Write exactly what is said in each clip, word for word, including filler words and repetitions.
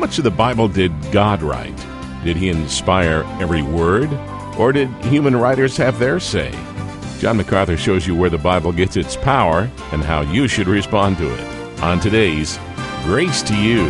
much of the Bible did God write? Did he inspire every word? Or did human writers have their say? John MacArthur shows you where the Bible gets its power and how you should respond to it. On today's Grace to You.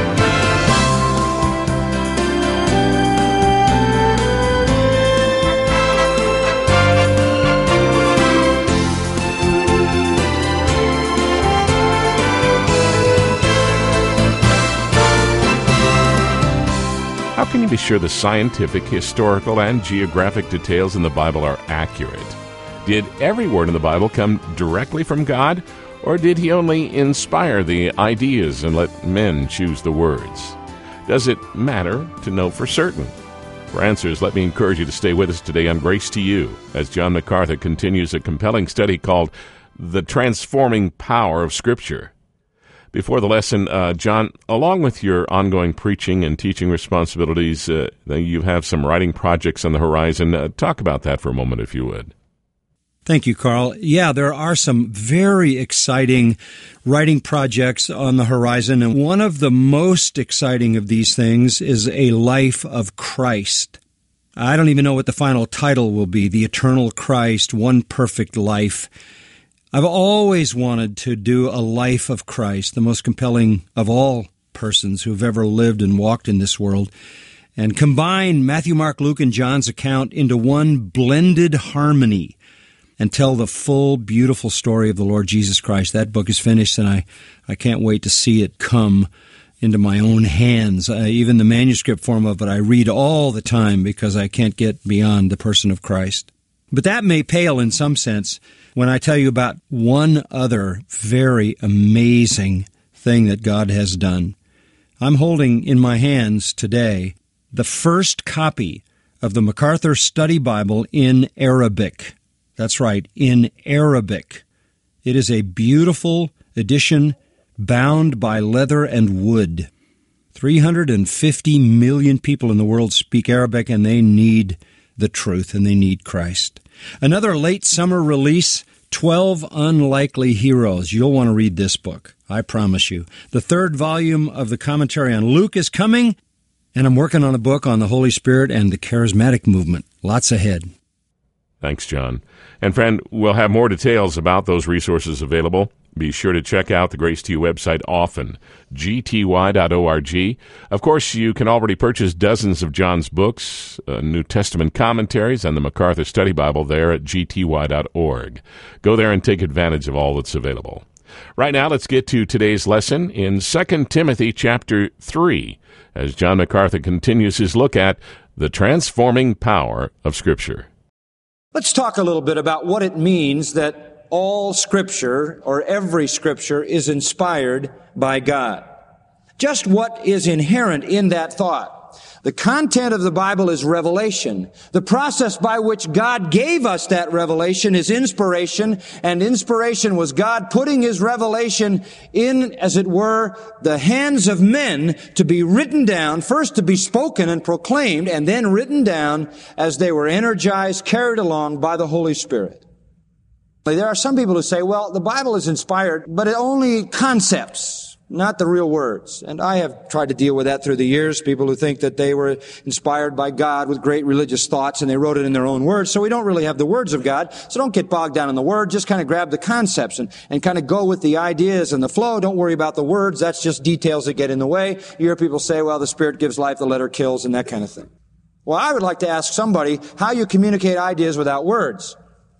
How can you be sure the scientific, historical, and geographic details in the Bible are accurate? Did every word in the Bible come directly from God, or did he only inspire the ideas and let men choose the words? Does it matter to know for certain? For answers, let me encourage you to stay with us today on Grace to You, as John MacArthur continues a compelling study called The Transforming Power of Scripture. Before the lesson, uh, John, along with your ongoing preaching and teaching responsibilities, uh, you have some writing projects on the horizon. Uh, talk about that for a moment, if you would. Thank you, Carl. Yeah, there are some very exciting writing projects on the horizon, and one of the most exciting of these things is A Life of Christ. I don't even know what the final title will be, The Eternal Christ, One Perfect Life. I've always wanted to do a life of Christ, the most compelling of all persons who've ever lived and walked in this world, and combine Matthew, Mark, Luke, and John's account into one blended harmony and tell the full, beautiful story of the Lord Jesus Christ. That book is finished, and I, I can't wait to see it come into my own hands. Uh, even the manuscript form of it I read all the time because I can't get beyond the person of Christ. But that may pale in some sense when I tell you about one other very amazing thing that God has done. I'm holding in my hands today the first copy of the MacArthur Study Bible in Arabic. That's right, in Arabic. It is a beautiful edition bound by leather and wood. three hundred fifty million people in the world speak Arabic, and they need the truth, and they need Christ. Another late summer release, twelve Unlikely Heroes. You'll want to read this book, I promise you. The third volume of the commentary on Luke is coming, and I'm working on a book on the Holy Spirit and the charismatic movement. Lots ahead. Thanks, John. And friend, we'll have more details about those resources available. Be sure to check out the Grace to You website often, g t y dot org. Of course, you can already purchase dozens of John's books, uh, New Testament commentaries, and the MacArthur Study Bible there at g t y dot org. Go there and take advantage of all that's available. Right now, let's get to today's lesson in Second Timothy chapter three, as John MacArthur continues his look at the transforming power of Scripture. Let's talk a little bit about what it means that all Scripture, or every Scripture, is inspired by God. Just what is inherent in that thought. The content of the Bible is revelation. The process by which God gave us that revelation is inspiration, and inspiration was God putting His revelation in, as it were, the hands of men to be written down, first to be spoken and proclaimed, and then written down as they were energized, carried along by the Holy Spirit. There are some people who say, well, the Bible is inspired, but it only concepts, not the real words. And I have tried to deal with that through the years. People who think that they were inspired by God with great religious thoughts and they wrote it in their own words. So we don't really have the words of God. So don't get bogged down in the word. Just kind of grab the concepts and, and kind of go with the ideas and the flow. Don't worry about the words. That's just details that get in the way. You hear people say, well, the Spirit gives life, the letter kills, and that kind of thing. Well, I would like to ask somebody how you communicate ideas without words.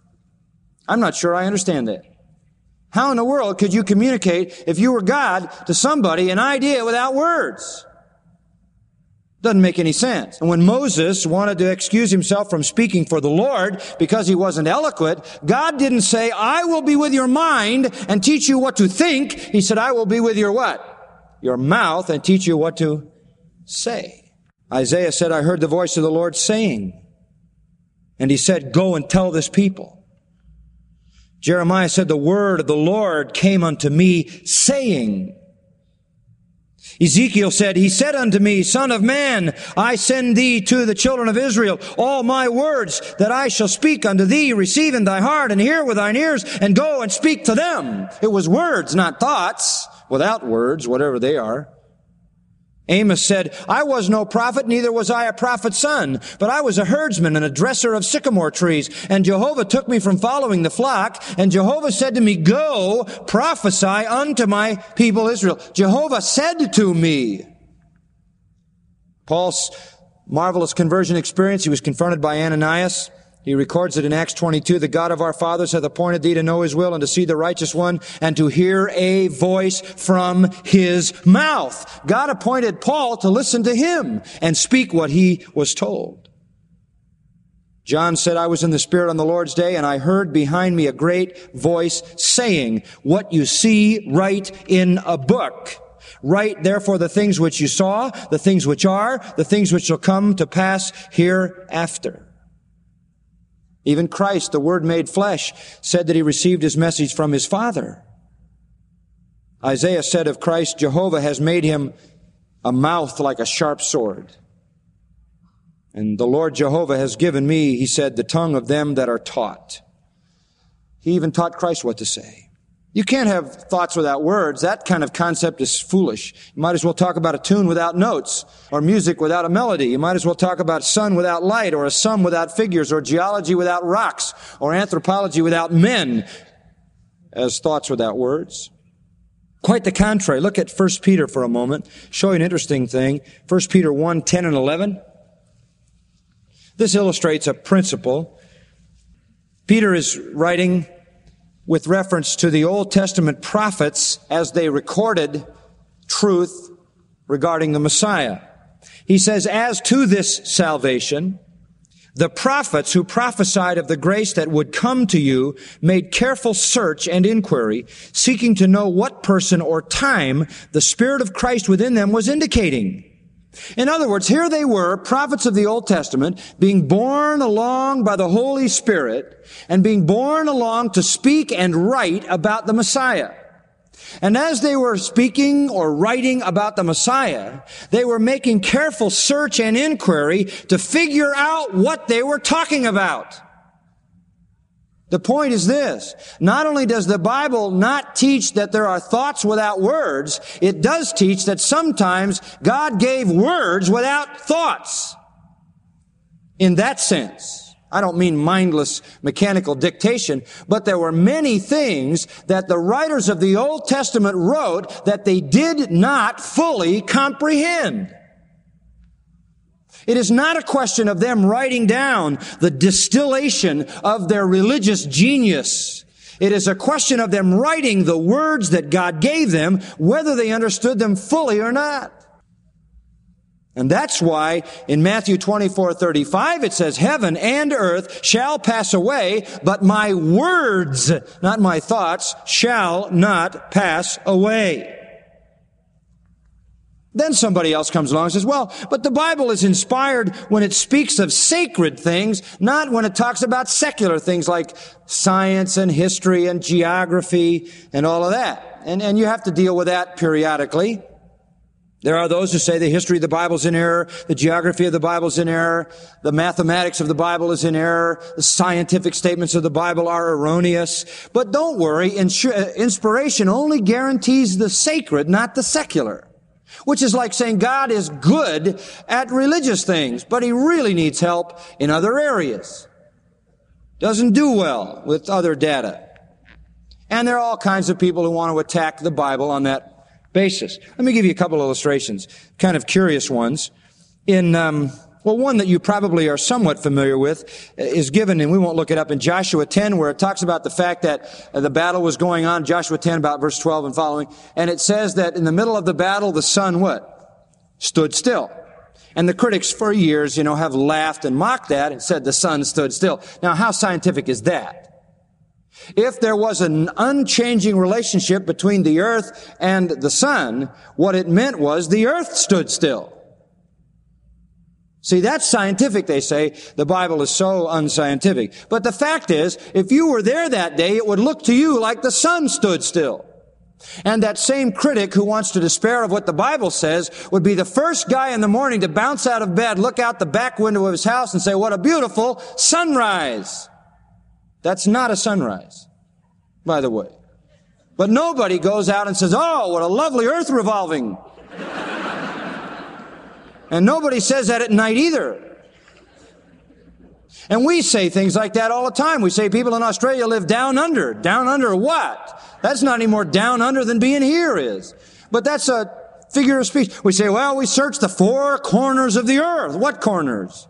I'm not sure I understand that. How in the world could you communicate, if you were God, to somebody an idea without words? Doesn't make any sense. And when Moses wanted to excuse himself from speaking for the Lord because he wasn't eloquent, God didn't say, I will be with your mind and teach you what to think. He said, I will be with your what? Your mouth and teach you what to say. Isaiah said, I heard the voice of the Lord saying. And he said, go and tell this people. Jeremiah said, the word of the Lord came unto me, saying. Ezekiel said, he said unto me, Son of man, I send thee to the children of Israel all my words that I shall speak unto thee, receive in thy heart and hear with thine ears, and go and speak to them. It was words, not thoughts, without words, whatever they are. Amos said, I was no prophet, neither was I a prophet's son, but I was a herdsman and a dresser of sycamore trees. And Jehovah took me from following the flock, and Jehovah said to me, go, prophesy unto my people Israel. Jehovah said to me. Paul's marvelous conversion experience, he was confronted by Ananias. He records it in Acts twenty-two, the God of our fathers hath appointed thee to know his will and to see the righteous one and to hear a voice from his mouth. God appointed Paul to listen to him and speak what he was told. John said, I was in the Spirit on the Lord's day, and I heard behind me a great voice saying, what you see, write in a book. Write therefore the things which you saw, the things which are, the things which shall come to pass hereafter. Even Christ, the Word made flesh, said that he received his message from his Father. Isaiah said of Christ, Jehovah has made him a mouth like a sharp sword. And the Lord Jehovah has given me, he said, the tongue of them that are taught. He even taught Christ what to say. You can't have thoughts without words. That kind of concept is foolish. You might as well talk about a tune without notes, or music without a melody. You might as well talk about sun without light, or a sum without figures, or geology without rocks, or anthropology without men, as thoughts without words. Quite the contrary. Look at First Peter for a moment. Show you an interesting thing. First Peter one, ten and eleven. This illustrates a principle. Peter is writing with reference to the Old Testament prophets as they recorded truth regarding the Messiah. He says, as to this salvation, the prophets who prophesied of the grace that would come to you made careful search and inquiry, seeking to know what person or time the Spirit of Christ within them was indicating. In other words, here they were, prophets of the Old Testament, being borne along by the Holy Spirit and being borne along to speak and write about the Messiah. And as they were speaking or writing about the Messiah, they were making careful search and inquiry to figure out what they were talking about. The point is this. Not only does the Bible not teach that there are thoughts without words, it does teach that sometimes God gave words without thoughts. In that sense, I don't mean mindless mechanical dictation, but there were many things that the writers of the Old Testament wrote that they did not fully comprehend. It is not a question of them writing down the distillation of their religious genius. It is a question of them writing the words that God gave them, whether they understood them fully or not. And that's why in Matthew twenty-four thirty-five it says, heaven and earth shall pass away, but my words, not my thoughts, shall not pass away. Then somebody else comes along and says, well, but the Bible is inspired when it speaks of sacred things, not when it talks about secular things like science and history and geography and all of that. And, and you have to deal with that periodically. There are those who say the history of the Bible is in error, the geography of the Bible is in error, the mathematics of the Bible is in error, the scientific statements of the Bible are erroneous. But don't worry, inspiration only guarantees the sacred, not the secular. Which is like saying God is good at religious things, but he really needs help in other areas. Doesn't do well with other data. And there are all kinds of people who want to attack the Bible on that basis. Let me give you a couple illustrations, kind of curious ones. In, um, well, one that you probably are somewhat familiar with is given, and we won't look it up, in Joshua ten, where it talks about the fact that the battle was going on, Joshua ten, about verse twelve and following, and it says that in the middle of the battle, the sun, what? Stood still. And the critics for years, you know, have laughed and mocked that and said the sun stood still. Now, how scientific is that? If there was an unchanging relationship between the earth and the sun, what it meant was the earth stood still. See, that's scientific, they say. The Bible is so unscientific. But the fact is, if you were there that day, it would look to you like the sun stood still. And that same critic who wants to despair of what the Bible says would be the first guy in the morning to bounce out of bed, look out the back window of his house and say, what a beautiful sunrise. That's not a sunrise, by the way. But nobody goes out and says, oh, what a lovely earth revolving. And nobody says that at night either. And we say things like that all the time. We say people in Australia live down under. Down under what? That's not any more down under than being here is. But that's a figure of speech. We say, well, we search the four corners of the earth. What corners?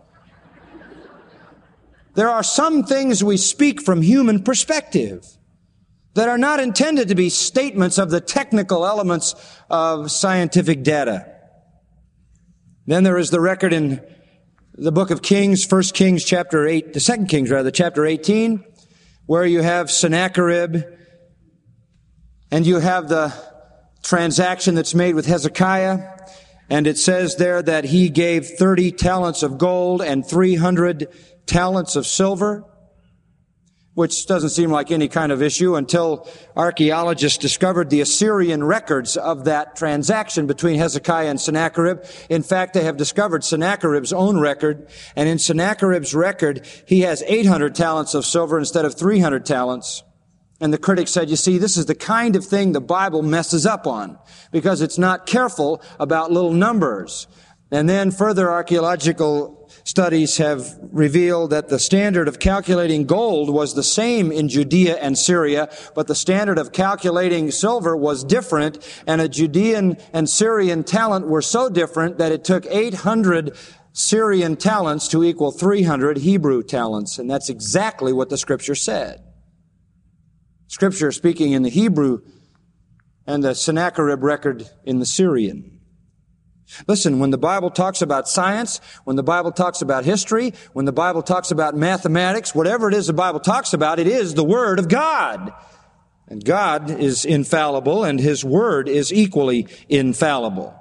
There are some things we speak from human perspective that are not intended to be statements of the technical elements of scientific data. Then there is the record in the book of Kings, First Kings chapter eight, the Second Kings rather, chapter eighteen, where you have Sennacherib, and you have the transaction that's made with Hezekiah, and it says there that he gave thirty talents of gold and three hundred talents of silver, which doesn't seem like any kind of issue until archaeologists discovered the Assyrian records of that transaction between Hezekiah and Sennacherib. In fact, they have discovered Sennacherib's own record, and in Sennacherib's record, he has eight hundred talents of silver instead of three hundred talents. And the critics said, you see, this is the kind of thing the Bible messes up on, because it's not careful about little numbers. And then further archaeological studies have revealed that the standard of calculating gold was the same in Judea and Syria, but the standard of calculating silver was different, and a Judean and Syrian talent were so different that it took eight hundred Syrian talents to equal three hundred Hebrew talents. And that's exactly what the Scripture said. Scripture speaking in the Hebrew and the Sennacherib record in the Syrian. Listen, when the Bible talks about science, when the Bible talks about history, when the Bible talks about mathematics, whatever it is the Bible talks about, it is the Word of God. And God is infallible, and His Word is equally infallible.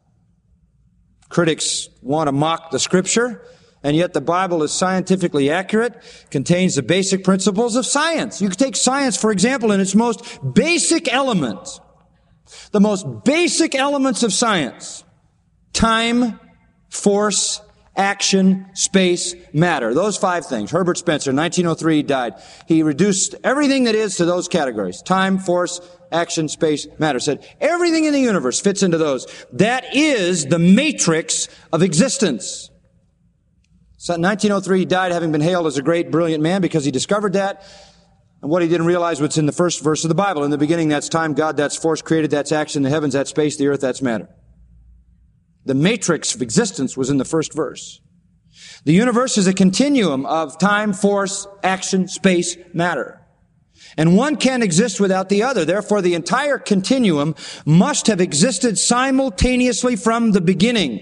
Critics want to mock the Scripture, and yet the Bible is scientifically accurate, contains the basic principles of science. You can take science, for example, in its most basic element. The most basic elements of science. Time, force, action, space, matter. Those five things. Herbert Spencer, nineteen oh three, he died. He reduced everything that is to those categories. Time, force, action, space, matter. Said everything in the universe fits into those. That is the matrix of existence. So in nineteen oh three, he died having been hailed as a great, brilliant man because he discovered that. And what he didn't realize was in the first verse of the Bible. In the beginning, that's time. God, that's force. Created, that's action. The heavens, that's space. The earth, that's matter. The matrix of existence was in the first verse. The universe is a continuum of time, force, action, space, matter. And one can't exist without the other. Therefore, the entire continuum must have existed simultaneously from the beginning.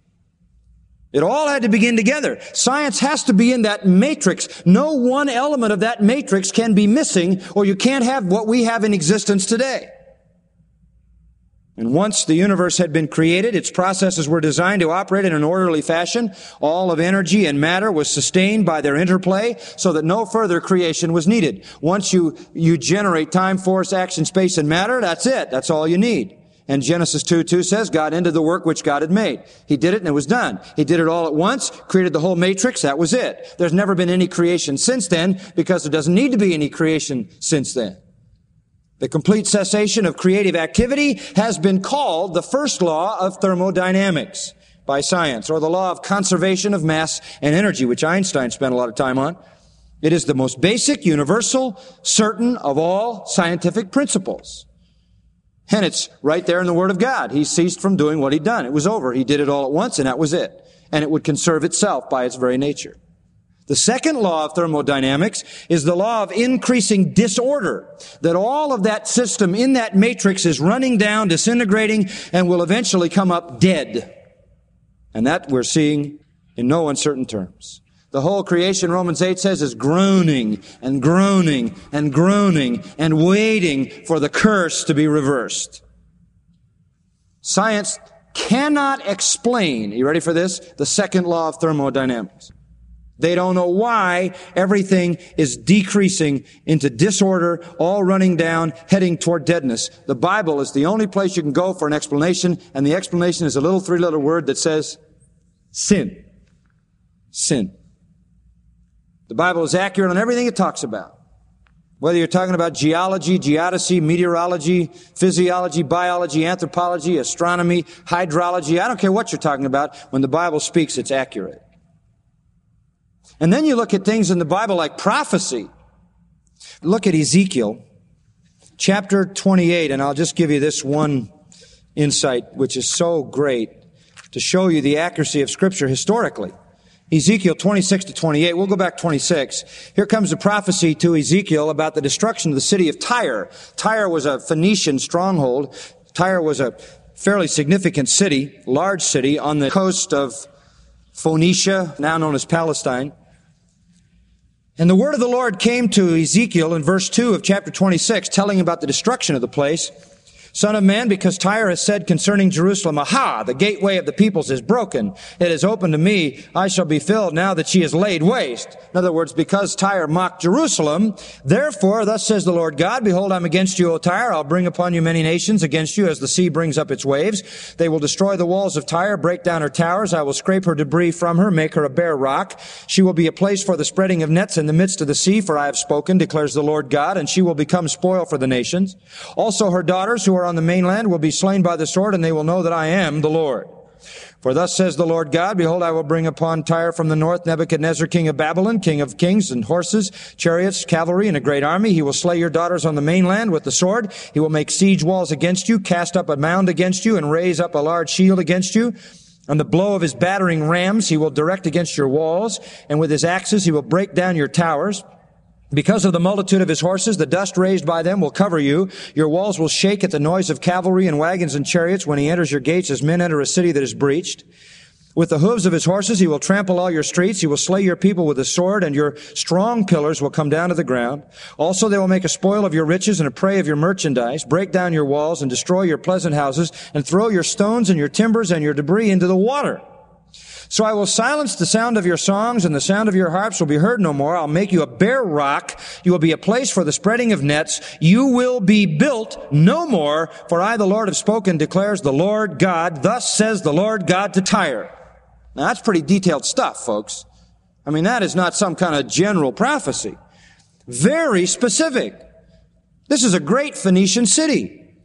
It all had to begin together. Science has to be in that matrix. No one element of that matrix can be missing, or you can't have what we have in existence today. And once the universe had been created, its processes were designed to operate in an orderly fashion. All of energy and matter was sustained by their interplay so that no further creation was needed. Once you, you generate time, force, action, space, and matter, that's it. That's all you need. And Genesis two two says God ended the work which God had made. He did it and it was done. He did it all at once, created the whole matrix, that was it. There's never been any creation since then because there doesn't need to be any creation since then. The complete cessation of creative activity has been called the first law of thermodynamics by science, or the law of conservation of mass and energy, which Einstein spent a lot of time on. It is the most basic, universal, certain of all scientific principles. And it's right there in the Word of God. He ceased from doing what he'd done. It was over. He did it all at once, and that was it. And it would conserve itself by its very nature. The second law of thermodynamics is the law of increasing disorder, that all of that system in that matrix is running down, disintegrating, and will eventually come up dead. And that we're seeing in no uncertain terms. The whole creation, Romans eight says, is groaning and groaning and groaning and waiting for the curse to be reversed. Science cannot explain, are you ready for this? The second law of thermodynamics. They don't know why everything is decreasing into disorder, all running down, heading toward deadness. The Bible is the only place you can go for an explanation, and the explanation is a little three-letter word that says sin. Sin. The Bible is accurate on everything it talks about. Whether you're talking about geology, geodesy, meteorology, physiology, biology, anthropology, astronomy, hydrology, I don't care what you're talking about. When the Bible speaks, it's accurate. And then you look at things in the Bible like prophecy. Look at Ezekiel chapter twenty-eight, and I'll just give you this one insight, which is so great to show you the accuracy of Scripture historically. Ezekiel twenty-six to twenty-eight. We'll go back twenty-six. Here comes a prophecy to Ezekiel about the destruction of the city of Tyre. Tyre was a Phoenician stronghold. Tyre was a fairly significant city, large city on the coast of Phoenicia, now known as Palestine. And the word of the Lord came to Ezekiel in verse two of chapter twenty-six, telling about the destruction of the place. Son of man, because Tyre has said concerning Jerusalem, aha, the gateway of the peoples is broken. It is open to me. I shall be filled now that she is laid waste. In other words, because Tyre mocked Jerusalem, therefore, thus says the Lord God, behold, I'm against you, O Tyre. I'll bring upon you many nations against you as the sea brings up its waves. They will destroy the walls of Tyre, break down her towers. I will scrape her debris from her, make her a bare rock. She will be a place for the spreading of nets in the midst of the sea, for I have spoken, declares the Lord God, and she will become spoil for the nations. Also her daughters who are on the mainland will be slain by the sword, and they will know that I am the Lord. For thus says the Lord God, behold, I will bring upon Tyre from the north Nebuchadnezzar, king of Babylon, king of kings and horses, chariots, cavalry, and a great army. He will slay your daughters on the mainland with the sword. He will make siege walls against you, cast up a mound against you, and raise up a large shield against you. On the blow of his battering rams he will direct against your walls, and with his axes he will break down your towers. Because of the multitude of his horses, the dust raised by them will cover you. Your walls will shake at the noise of cavalry and wagons and chariots when he enters your gates as men enter a city that is breached. With the hooves of his horses, he will trample all your streets. He will slay your people with the sword, and your strong pillars will come down to the ground. Also, they will make a spoil of your riches and a prey of your merchandise, break down your walls and destroy your pleasant houses, and throw your stones and your timbers and your debris into the water. So I will silence the sound of your songs, and the sound of your harps will be heard no more. I'll make you a bare rock. You will be a place for the spreading of nets. You will be built no more, for I, the Lord, have spoken, declares the Lord God. Thus says the Lord God to Tyre. Now that's pretty detailed stuff, folks. I mean, that is not some kind of general prophecy. Very specific. This is a great Phoenician city.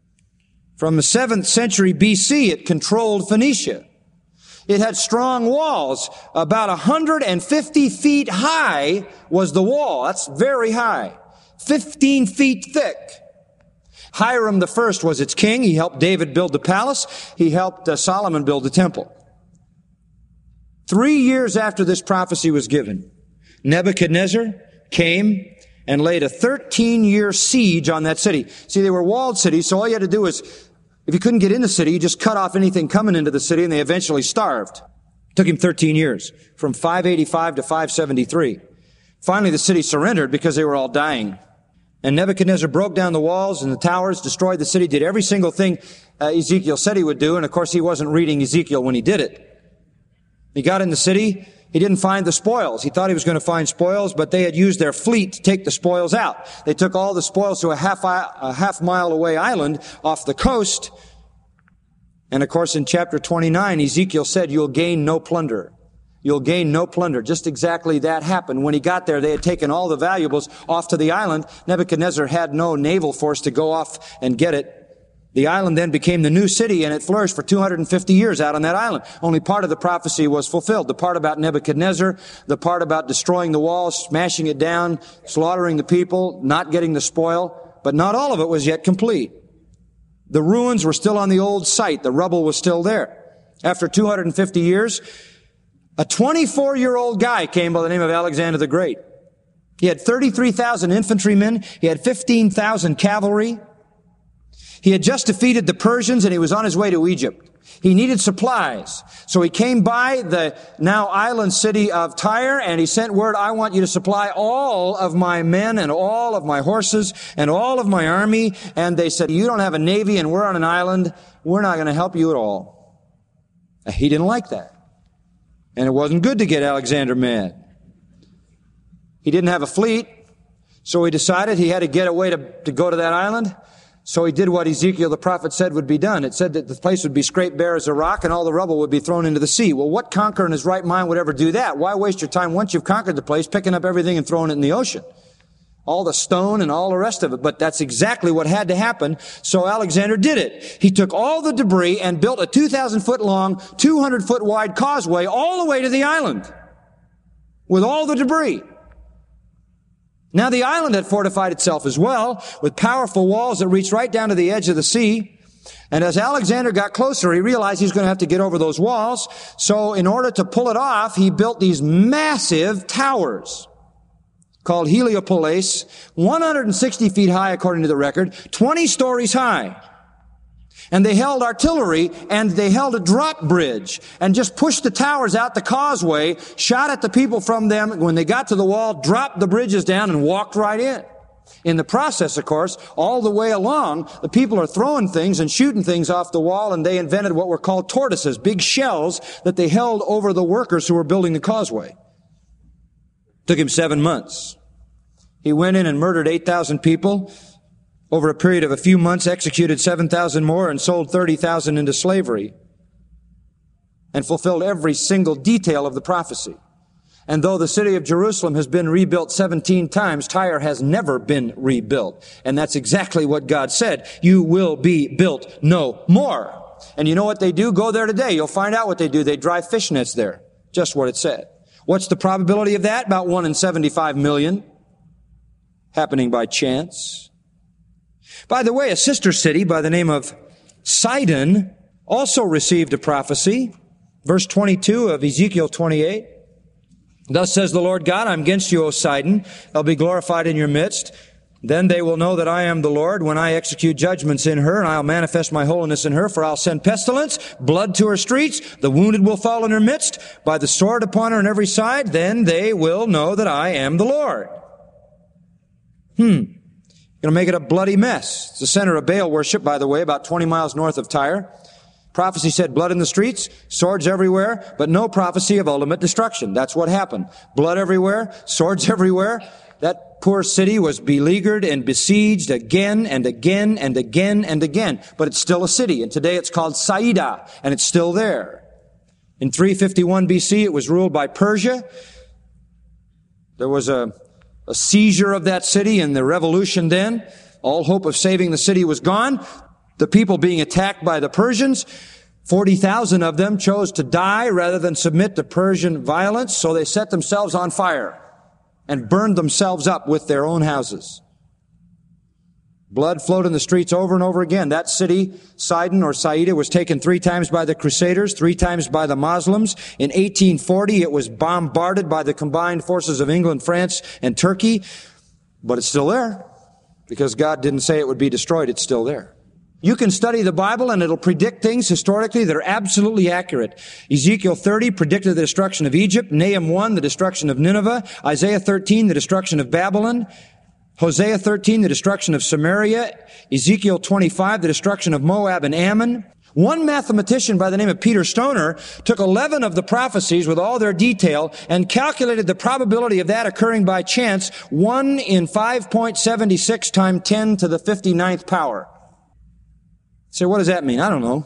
From the seventh century B C, it controlled Phoenicia. It had strong walls. About one hundred fifty feet high was the wall. That's very high. fifteen feet thick. Hiram the First was its king. He helped David build the palace. He helped uh, Solomon build the temple. Three years after this prophecy was given, Nebuchadnezzar came and laid a thirteen-year siege on that city. See, they were walled cities, so all you had to do was, if you couldn't get in the city, you just cut off anything coming into the city, and they eventually starved. It took him thirteen years, from five eighty-five to five seventy-three. Finally, the city surrendered because they were all dying. And Nebuchadnezzar broke down the walls and the towers, destroyed the city, did every single thing uh, Ezekiel said he would do, and of course he wasn't reading Ezekiel when he did it. He got in the city. He didn't find the spoils. He thought he was going to find spoils, but they had used their fleet to take the spoils out. They took all the spoils to a half, a half mile away island off the coast. And of course, in chapter twenty-nine, Ezekiel said, you'll gain no plunder. You'll gain no plunder. Just exactly that happened. When he got there, they had taken all the valuables off to the island. Nebuchadnezzar had no naval force to go off and get it. The island then became the new city, and it flourished for two hundred fifty years out on that island. Only part of the prophecy was fulfilled. The part about Nebuchadnezzar, the part about destroying the walls, smashing it down, slaughtering the people, not getting the spoil, but not all of it was yet complete. The ruins were still on the old site. The rubble was still there. After two hundred fifty years, a twenty-four-year-old guy came by the name of Alexander the Great. He had thirty-three thousand infantrymen. He had fifteen thousand cavalry. He had just defeated the Persians, and he was on his way to Egypt. He needed supplies. So he came by the now island city of Tyre, and he sent word, I want you to supply all of my men and all of my horses and all of my army. And they said, you don't have a navy and we're on an island. We're not going to help you at all. He didn't like that. And it wasn't good to get Alexander mad. He didn't have a fleet, so he decided he had to get a way to, to go to that island. So he did what Ezekiel the prophet said would be done. It said that the place would be scraped bare as a rock and all the rubble would be thrown into the sea. Well, what conqueror in his right mind would ever do that? Why waste your time once you've conquered the place, picking up everything and throwing it in the ocean? all the stone and all the rest of it. But that's exactly what had to happen. So Alexander did it. He took all the debris and built a two thousand foot long, two hundred foot wide causeway all the way to the island with all the debris. Now the island had fortified itself as well with powerful walls that reached right down to the edge of the sea. And as Alexander got closer, he realized he was going to have to get over those walls. So in order to pull it off, he built these massive towers called Heliopolis, one hundred sixty feet high according to the record, twenty stories high. And they held artillery, and they held a drop bridge, and just pushed the towers out the causeway, shot at the people from them. When they got to the wall, dropped the bridges down and walked right in. In the process, of course, all the way along, the people are throwing things and shooting things off the wall, and they invented what were called tortoises, big shells that they held over the workers who were building the causeway. Took him seven months. He went in and murdered eight thousand people. Over a period of a few months, executed seven thousand more and sold thirty thousand into slavery, and fulfilled every single detail of the prophecy. And though the city of Jerusalem has been rebuilt seventeen times, Tyre has never been rebuilt. And that's exactly what God said. You will be built no more. And you know what they do? Go there today. You'll find out what they do. They drive fishnets there. Just what it said. What's the probability of that? About one in seventy-five million. Happening by chance. By the way, a sister city by the name of Sidon also received a prophecy. Verse twenty-two of Ezekiel twenty-eight. Thus says the Lord God, I'm against you, O Sidon. I'll be glorified in your midst. Then they will know that I am the Lord when I execute judgments in her, and I'll manifest my holiness in her, for I'll send pestilence, blood to her streets, the wounded will fall in her midst, by the sword upon her on every side. Then they will know that I am the Lord. Hmm. Going to make it a bloody mess. It's the center of Baal worship, by the way, about twenty miles north of Tyre. Prophecy said blood in the streets, swords everywhere, but no prophecy of ultimate destruction. That's what happened. Blood everywhere, swords everywhere. That poor city was beleaguered and besieged again and again and again and again. But it's still a city, and today it's called Saida, and it's still there. In three fifty-one B C, it was ruled by Persia. There was a A seizure of that city in the revolution then. All hope of saving the city was gone. The people being attacked by the Persians, forty thousand of them chose to die rather than submit to Persian violence, so they set themselves on fire and burned themselves up with their own houses. Blood flowed in the streets over and over again. That city, Sidon or Saida, was taken three times by the Crusaders, three times by the Muslims. In eighteen forty, it was bombarded by the combined forces of England, France, and Turkey. But it's still there. Because God didn't say it would be destroyed, it's still there. You can study the Bible and it'll predict things historically that are absolutely accurate. Ezekiel thirty predicted the destruction of Egypt. Nahum one, the destruction of Nineveh. Isaiah thirteen, the destruction of Babylon. Hosea thirteen, the destruction of Samaria. Ezekiel twenty-five, the destruction of Moab and Ammon. One mathematician by the name of Peter Stoner took eleven of the prophecies with all their detail and calculated the probability of that occurring by chance, one in five point seven six times ten to the fifty-ninth power. So what does that mean? I don't know.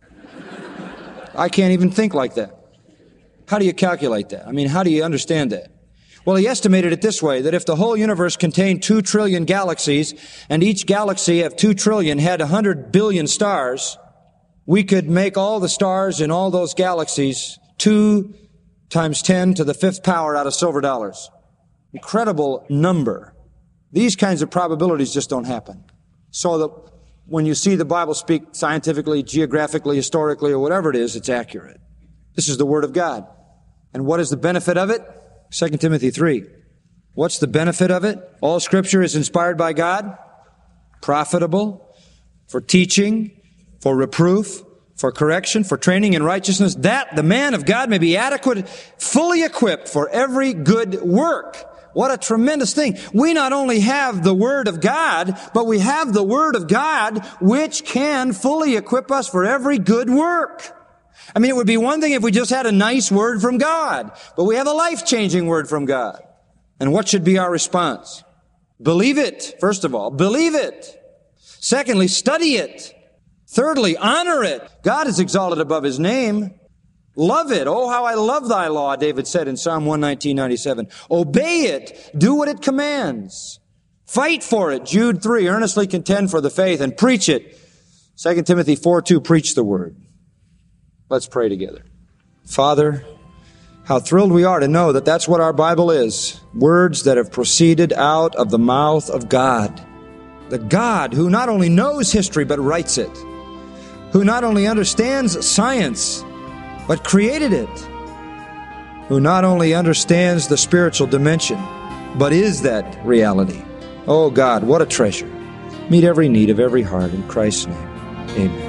I can't even think like that. How do you calculate that? I mean, how do you understand that? Well, he estimated it this way, that if the whole universe contained two trillion galaxies, and each galaxy of two trillion had one hundred billion stars, we could make all the stars in all those galaxies two times ten to the fifth power out of silver dollars. Incredible number. These kinds of probabilities just don't happen. So that when you see the Bible speak scientifically, geographically, historically, or whatever it is, it's accurate. This is the Word of God. And what is the benefit of it? Second Timothy three. What's the benefit of it? All Scripture is inspired by God, profitable for teaching, for reproof, for correction, for training in righteousness, that the man of God may be adequate, fully equipped for every good work. What a tremendous thing. We not only have the Word of God, but we have the Word of God which can fully equip us for every good work. I mean, it would be one thing if we just had a nice word from God, but we have a life-changing word from God. And what should be our response? Believe it, first of all. Believe it. Secondly, study it. Thirdly, honor it. God is exalted above His name. Love it. Oh, how I love thy law, David said in Psalm one nineteen ninety-seven. Obey it. Do what it commands. Fight for it. Jude three, earnestly contend for the faith and preach it. Second Timothy four two, preach the word. Let's pray together. Father, how thrilled we are to know that that's what our Bible is. Words that have proceeded out of the mouth of God. The God who not only knows history but writes it. Who not only understands science but created it. Who not only understands the spiritual dimension but is that reality. Oh God, what a treasure. Meet every need of every heart in Christ's name. Amen.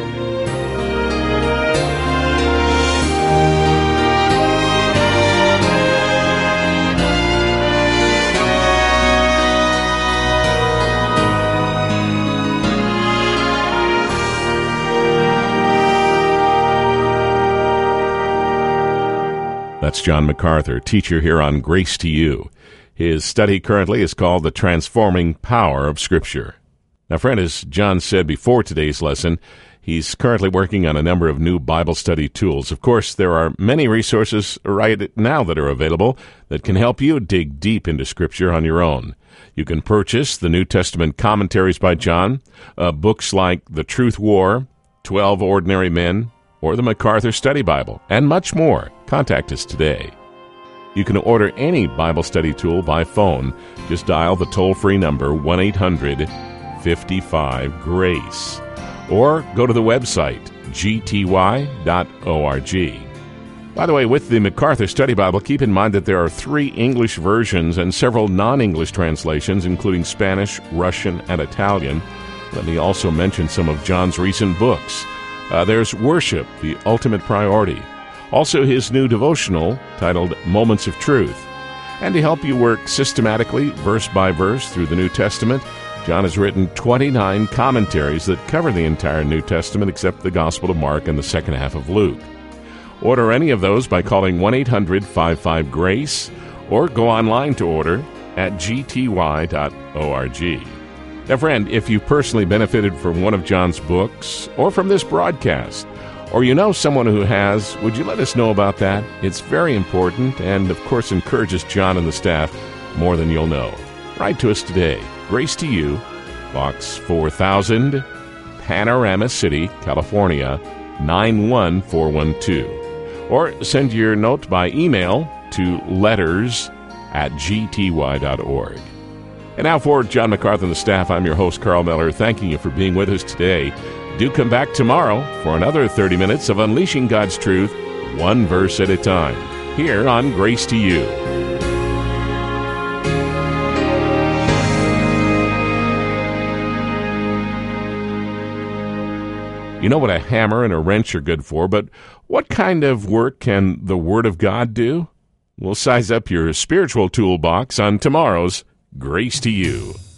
That's John MacArthur, teacher here on Grace to You. His study currently is called The Transforming Power of Scripture. Now, friend, as John said before today's lesson, he's currently working on a number of new Bible study tools. Of course, there are many resources right now that are available that can help you dig deep into Scripture on your own. You can purchase the New Testament commentaries by John, uh, books like The Truth War, Twelve Ordinary Men, or the MacArthur Study Bible, and much more. Contact us today. You can order any Bible study tool by phone. Just dial the toll-free number one eight hundred fifty-five GRACE or go to the website g t y dot org. By the way, with the MacArthur Study Bible, keep in mind that there are three English versions and several non-English translations, including Spanish, Russian, and Italian. Let me also mention some of John's recent books. Uh, there's Worship, the Ultimate Priority. Also his new devotional titled Moments of Truth. And to help you work systematically, verse by verse, through the New Testament, John has written twenty-nine commentaries that cover the entire New Testament except the Gospel of Mark and the second half of Luke. Order any of those by calling one eight hundred fifty-five GRACE or go online to order at g t y dot org. Now, friend, if you personally benefited from one of John's books or from this broadcast, or you know someone who has, would you let us know about that? It's very important and, of course, encourages John and the staff more than you'll know. Write to us today. Grace to You, Box four thousand, Panorama City, California, nine one four one two. Or send your note by email to letters at g t y dot org. And now for John MacArthur and the staff, I'm your host, Carl Miller, thanking you for being with us today. Do come back tomorrow for another thirty minutes of Unleashing God's Truth, one verse at a time, here on Grace to You. You know what a hammer and a wrench are good for, but what kind of work can the Word of God do? We'll size up your spiritual toolbox on tomorrow's Grace to You.